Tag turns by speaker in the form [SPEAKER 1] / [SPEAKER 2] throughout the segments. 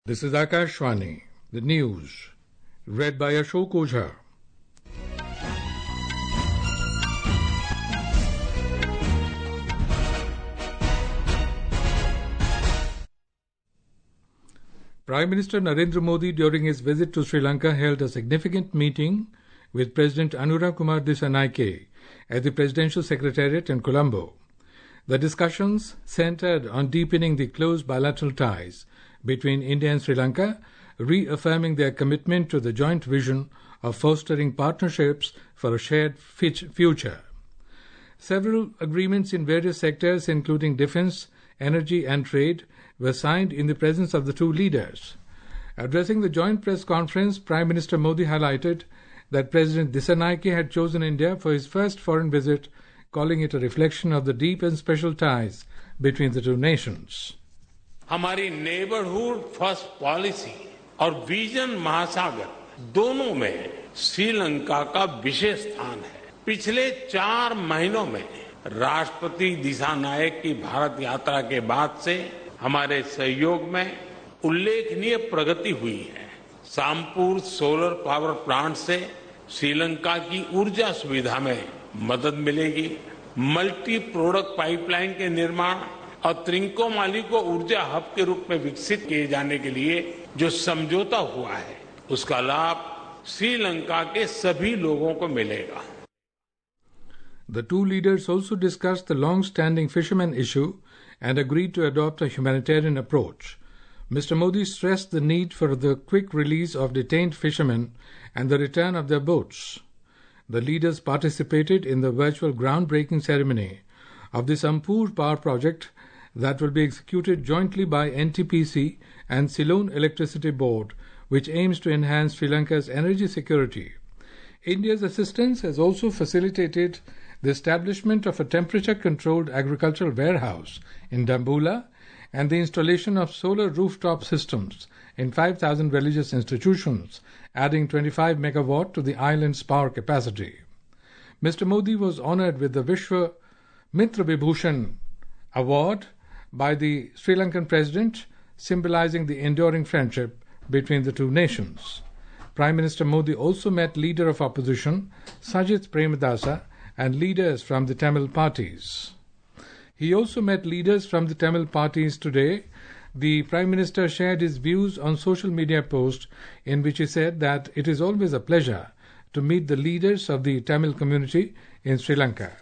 [SPEAKER 1] This is Akashvani, the news, read by Ashok Ojha. Prime Minister Narendra Modi, during his visit to Sri Lanka, held a significant meeting with President Anura Kumar Dissanayake at the Presidential Secretariat in Colombo. The discussions centered on deepening the close bilateral ties between India and Sri Lanka, reaffirming their commitment to the joint vision of fostering partnerships for a shared future. Several agreements in various sectors, including defense, energy and trade, were signed in the presence of the two leaders. Addressing the joint press conference, Prime Minister Modi highlighted that President Dissanayake had chosen India for his first foreign visit, calling it a reflection of the deep and special ties between the two nations.
[SPEAKER 2] हमारी neighbourhood first policy और vision Mahasagar दोनों में श्रीलंका का विशेष स्थान है। पिछले 4 महीनों में राष्ट्रपति दिसानायक की भारत यात्रा के बाद से हमारे सहयोग में उल्लेखनीय प्रगति हुई है। सामपुर सोलर पावर प्लांट से श्रीलंका की ऊर्जा सुविधा में मदद मिलेगी। मल्टी प्रोडक्ट पाइपलाइन के निर्माण और त्रिंकोमाली को ऊर्जा हब के रूप में विकसित किए जाने के लिए जो समझौता हुआ है, उसका लाभ श्रीलंका के सभी लोगों को मिलेगा।
[SPEAKER 1] The two leaders also discussed the long-standing fishermen issue and agreed to adopt a humanitarian approach. Mr. Modi stressed the need for the quick release of detained fishermen and the return of their boats. The leaders participated in the virtual groundbreaking ceremony of the Sampur Power Project that will be executed jointly by NTPC and Ceylon Electricity Board, which aims to enhance Sri Lanka's energy security. India's assistance has also facilitated the establishment of a temperature-controlled agricultural warehouse in Dambulla and the installation of solar rooftop systems in 5,000 religious institutions, adding 25 megawatt to the island's power capacity. Mr. Modi was honored with the Vishwa Mitra Vibhushan Award by the Sri Lankan President, symbolizing the enduring friendship between the two nations. Prime Minister Modi also met leader of opposition Sajith Premadasa and leaders from the Tamil parties. He also met leaders from the Tamil parties today. The Prime Minister shared his views on social media post in which he said that it is always a pleasure to meet the leaders of the Tamil community in Sri Lanka.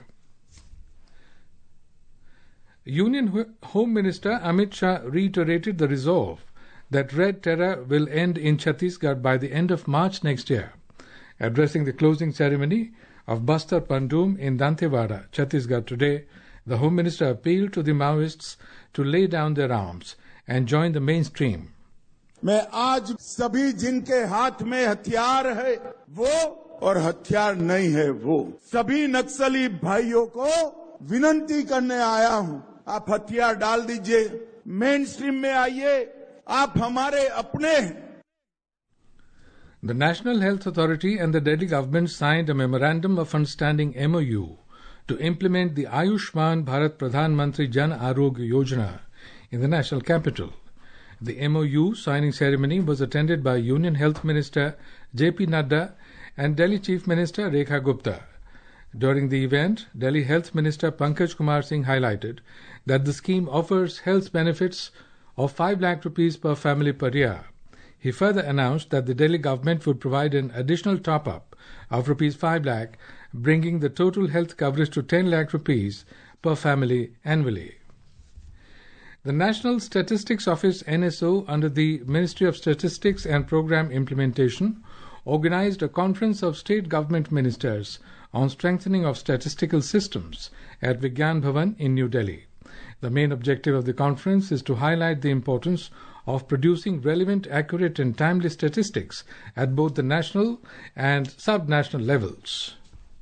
[SPEAKER 1] Union Home Minister Amit Shah reiterated the resolve that Red Terror will end in Chhattisgarh by the end of March next year. Addressing the closing ceremony of Bastar Pandum in Dantewada, Chhattisgarh today, the Home Minister appealed to the Maoists to lay down their arms and join the mainstream.
[SPEAKER 3] मैं आज सभी जिनके हाथ में हथियार है वो और हथियार नहीं है वो सभी नक्सली भाइयों को विनती करने आया हूं, आप हथियार डाल दीजिए, मेन स्ट्रीम में आइए, आप हमारे अपने हैं.
[SPEAKER 1] The National Health Authority and the Delhi government signed a memorandum of understanding MOU to implement the Ayushman Bharat Pradhan Mantri Jan Arogya Yojana in the national capital. The MOU signing ceremony was attended by Union Health Minister J.P. Nadda and Delhi Chief Minister Rekha Gupta. During the event, Delhi Health Minister Pankaj Kumar Singh highlighted that the scheme offers health benefits of 5 lakh rupees per family per year. He further announced that the Delhi government would provide an additional top-up of rupees 5 lakh, bringing the total health coverage to 10 lakh rupees per family annually. The National Statistics Office NSO under the Ministry of Statistics and Program Implementation organized a conference of state government ministers on strengthening of statistical systems at Vigyan Bhavan in New Delhi. The main objective of the conference is to highlight the importance of producing relevant, accurate and timely statistics at both the national and sub-national levels.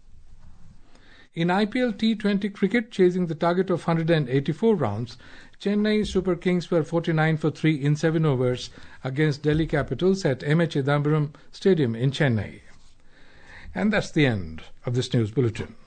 [SPEAKER 1] In IPL T20 cricket, chasing the target of 184 runs, Chennai Super Kings were 49 for 3 in 7 overs against Delhi Capitals at M.H. Chidambaram Stadium in Chennai. And that's the end of this news bulletin.